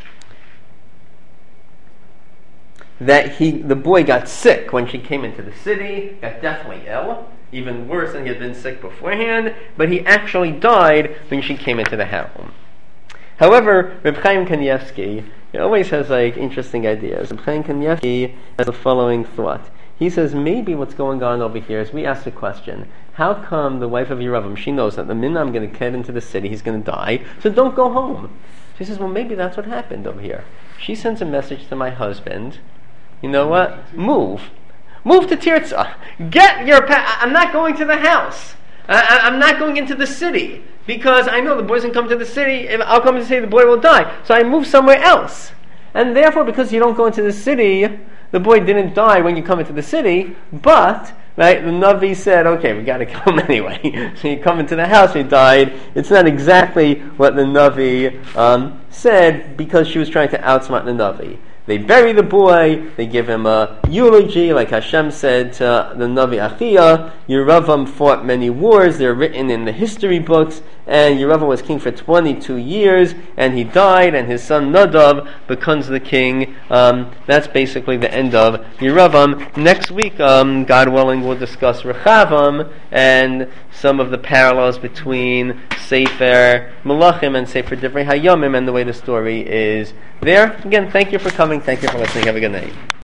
[SPEAKER 1] that he, the boy got sick when she came into the city, got deathly ill, even worse than he had been sick beforehand, but he actually died when she came into the home. However, Reb Chaim Kanievsky, he always has like interesting ideas. Reb Chaim Kanievsky has the following thought. He says maybe what's going on over here is we ask the question, how come the wife of Yeravam, she knows that the minute I'm going to get into the city, he's going to die, so don't go home. She says, well, maybe that's what happened over here. She sends a message to my husband, you know what? Move. Move to Tirzah. Get your pa- I'm not going to the house. I- I'm not going into the city. Because I know the boy's going to come to the city, if I'll come to the city, the boy will die. So I move somewhere else. And therefore, because you don't go into the city, the boy didn't die when you come into the city, but, right, the Navi said, okay, we got to kill him anyway. So you come into the house, he died. It's not exactly what the Navi um, said, because she was trying to outsmart the Navi. They bury the boy, they give him a eulogy, like Hashem said to the Navi Achia. Yeravam fought many wars, they're written in the history books, and Yeravam was king for twenty-two years, and he died, and his son Nadav becomes the king. Um, that's basically the end of Yeravam. Next week, um, God willing, we'll discuss Rechavam, and some of the parallels between Sefer Melachim and Sefer Divrei Hayamim, and the way the story is there. Again, thank you for coming. Thank you for listening. Have a good night.